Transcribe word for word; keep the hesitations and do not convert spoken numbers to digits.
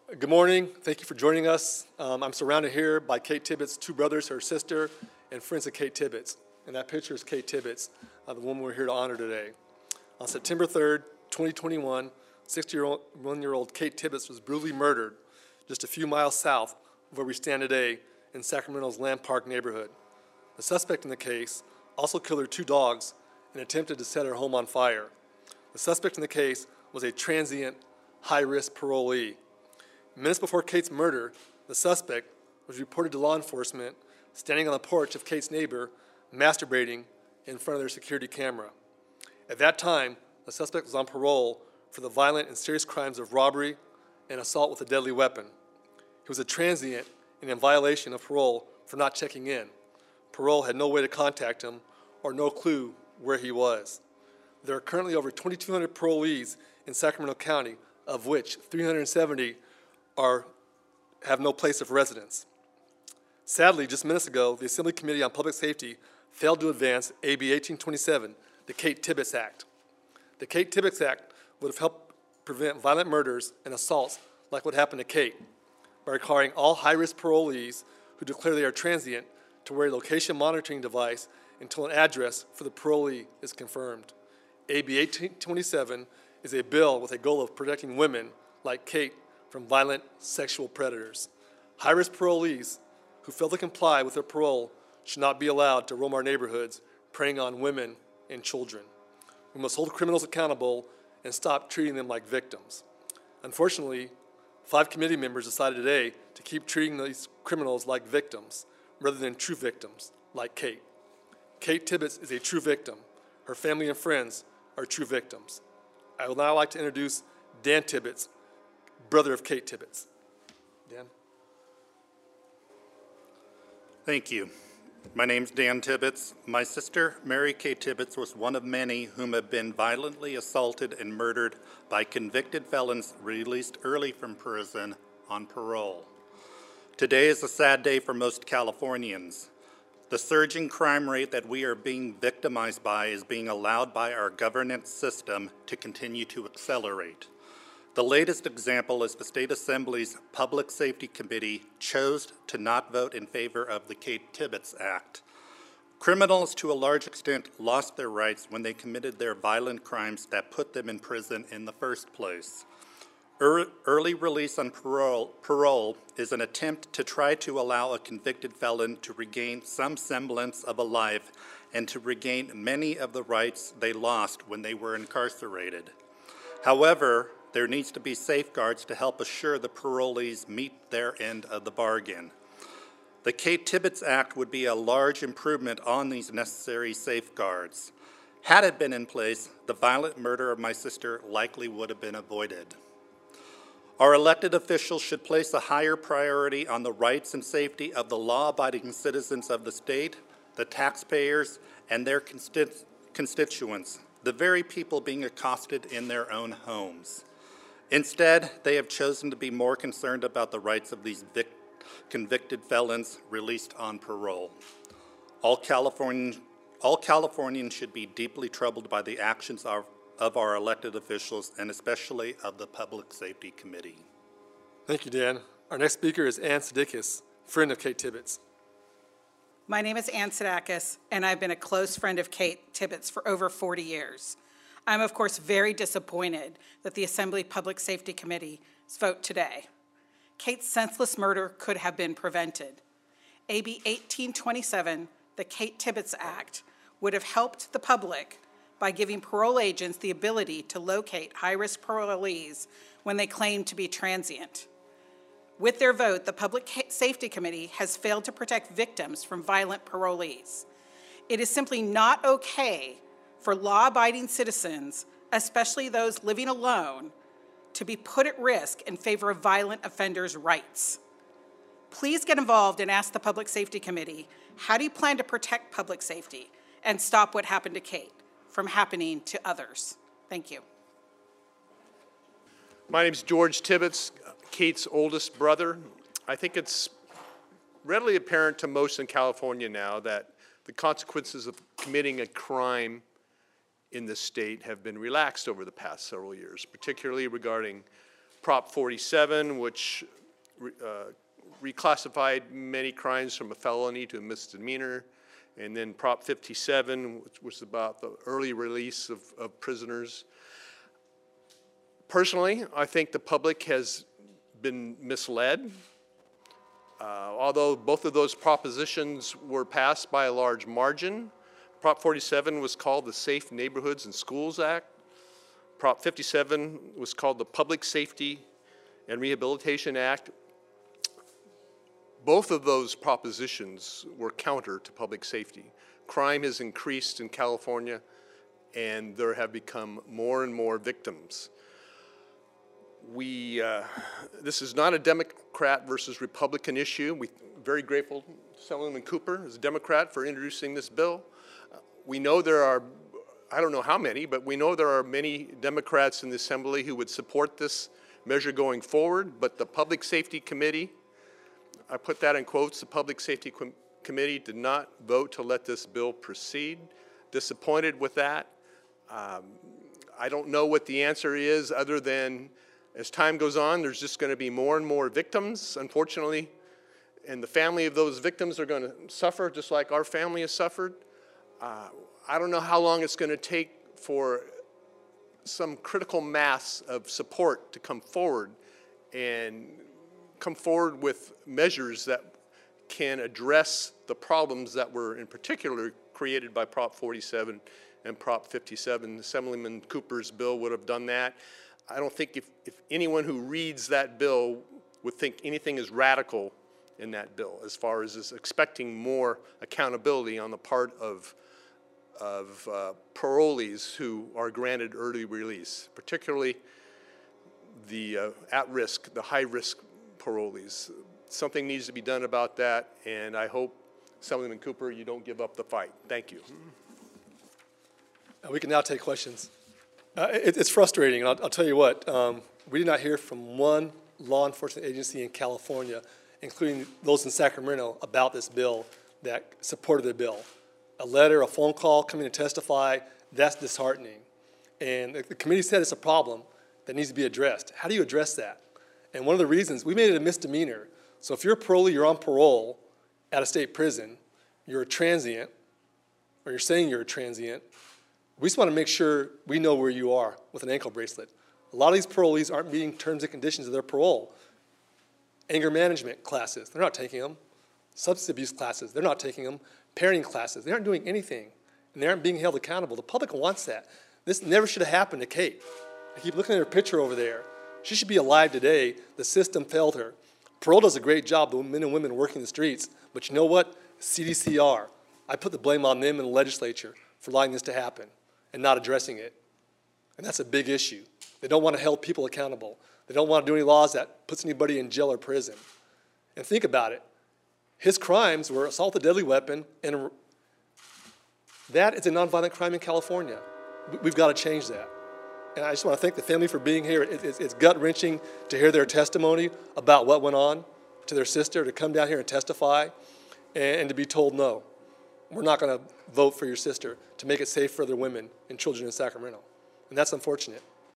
Good morning. Thank you for joining us. Um, I'm surrounded here by Kate Tibbetts' two brothers, her sister, and friends of Kate Tibbetts. And that picture is Kate Tibbetts, uh, the woman we're here to honor today. On September third, twenty twenty-one, sixty-one-year-old Kate Tibbetts was brutally murdered just a few miles south of where we stand today in Sacramento's Land Park neighborhood. The suspect in the case also killed her two dogs and attempted to set her home on fire. The suspect in the case was a transient, high-risk parolee. Minutes before Kate's murder, the suspect was reported to law enforcement standing on the porch of Kate's neighbor, masturbating in front of their security camera. At that time, the suspect was on parole for the violent and serious crimes of robbery and assault with a deadly weapon. He was a transient and in violation of parole for not checking in. Parole had no way to contact him or no clue where he was. There are currently over twenty-two hundred parolees in Sacramento County, of which three hundred seventy are, have no place of residence. Sadly, just minutes ago, the Assembly Committee on Public Safety failed to advance A B eighteen twenty-seven, the Kate Tibbetts Act. The Kate Tibbetts Act would have helped prevent violent murders and assaults like what happened to Kate by requiring all high-risk parolees who declare they are transient to wear a location monitoring device until an address for the parolee is confirmed. A B eighteen twenty-seven is a bill with a goal of protecting women like Kate from violent sexual predators. High-risk parolees who fail to comply with their parole should not be allowed to roam our neighborhoods preying on women and children. We must hold criminals accountable and stop treating them like victims. Unfortunately, five committee members decided today to keep treating these criminals like victims rather than true victims like Kate. Kate Tibbetts is a true victim. Her family and friends are true victims. I would now like to introduce Dan Tibbetts, brother of Kate Tibbetts. Dan? Thank you. My name's Dan Tibbetts. My sister, Mary Kay Tibbetts, was one of many whom have been violently assaulted and murdered by convicted felons released early from prison on parole. Today is a sad day for most Californians. The surging crime rate that we are being victimized by is being allowed by our governance system to continue to accelerate. The latest example is the State Assembly's Public Safety Committee chose to not vote in favor of the Kate Tibbetts Act. Criminals, to a large extent, lost their rights when they committed their violent crimes that put them in prison in the first place. Early release on parole, parole is an attempt to try to allow a convicted felon to regain some semblance of a life and to regain many of the rights they lost when they were incarcerated. However, there needs to be safeguards to help assure the parolees meet their end of the bargain. The Kate Tibbetts Act would be a large improvement on these necessary safeguards. Had it been in place, the violent murder of my sister likely would have been avoided. Our elected officials should place a higher priority on the rights and safety of the law-abiding citizens of the state, the taxpayers, and their consti- constituents, the very people being accosted in their own homes. Instead, they have chosen to be more concerned about the rights of these vic- convicted felons released on parole. All Californian, all Californians should be deeply troubled by the actions of, of our elected officials and especially of the Public Safety Committee. Thank you, Dan. Our next speaker is Ann Sadikis, friend of Kate Tibbetts. My name is Ann Sadakis, and I've been a close friend of Kate Tibbetts for over forty years. I'm, of course, very disappointed that the Assembly Public Safety Committee's vote today. Kate's senseless murder could have been prevented. A B eighteen twenty-seven, the Kate Tibbetts Act, would have helped the public by giving parole agents the ability to locate high-risk parolees when they claim to be transient. With their vote, the Public Safety Committee has failed to protect victims from violent parolees. It is simply not okay for law-abiding citizens, especially those living alone, to be put at risk in favor of violent offenders' rights. Please get involved and ask the Public Safety Committee, how do you plan to protect public safety and stop what happened to Kate from happening to others? Thank you. My name's George Tibbetts, Kate's oldest brother. I think it's readily apparent to most in California now that the consequences of committing a crime in the state have been relaxed over the past several years, particularly regarding Prop forty-seven, which re- uh, reclassified many crimes from a felony to a misdemeanor, and then Prop fifty-seven, which was about the early release of, of prisoners. Personally, I think the public has been misled. Uh, although both of those propositions were passed by a large margin, Prop forty-seven was called the Safe Neighborhoods and Schools Act. Prop fifty-seven was called the Public Safety and Rehabilitation Act. Both of those propositions were counter to public safety. Crime has increased in California, and there have become more and more victims. We, uh, this is not a Democrat versus Republican issue. We're very grateful to Assemblyman Cooper as a Democrat for introducing this bill. Uh, we know there are, I don't know how many, but we know there are many Democrats in the Assembly who would support this measure going forward, but the Public Safety Committee, I put that in quotes, the Public Safety Com- Committee did not vote to let this bill proceed. Disappointed with that. Um, I don't know what the answer is other than as time goes on, there's just going to be more and more victims, unfortunately, and the family of those victims are going to suffer just like our family has suffered. Uh, I don't know how long it's going to take for some critical mass of support to come forward and come forward with measures that can address the problems that were in particular created by Prop forty-seven and Prop fifty-seven. Assemblyman Cooper's bill would have done that. I don't think if, if anyone who reads that bill would think anything is radical in that bill as far as is expecting more accountability on the part of, of uh, parolees who are granted early release, particularly the uh, at-risk, the high-risk parolees. Something needs to be done about that, and I hope, Assemblyman Cooper, you don't give up the fight. Thank you. Uh, We can now take questions. Uh, it, it's frustrating, and I'll, I'll tell you what. Um, we did not hear from one law enforcement agency in California, including those in Sacramento, about this bill that supported the bill. A letter, a phone call, coming to testify, that's disheartening. And the, the committee said it's a problem that needs to be addressed. How do you address that? And one of the reasons, we made it a misdemeanor. So if you're a parolee, you're on parole at a state prison, you're a transient, or you're saying you're a transient, we just want to make sure we know where you are with an ankle bracelet. A lot of these parolees aren't meeting terms and conditions of their parole. Anger management classes, they're not taking them. Substance abuse classes, they're not taking them. Parenting classes, they aren't doing anything, and they aren't being held accountable. The public wants that. This never should have happened to Kate. I keep looking at her picture over there. She should be alive today. The system failed her. Parole does a great job, the men and women working the streets, but you know what? C D C R, I put the blame on them in the legislature for allowing this to happen and not addressing it. And that's a big issue. They don't want to hold people accountable. They don't want to do any laws that puts anybody in jail or prison. And think about it. His crimes were assault with a deadly weapon, and that is a nonviolent crime in California. We've got to change that. And I just want to thank the family for being here. It, it's, it's gut-wrenching to hear their testimony about what went on to their sister, to come down here and testify, and, and to be told no. We're not going to vote for your sister to make it safe for other women and children in Sacramento. And that's unfortunate.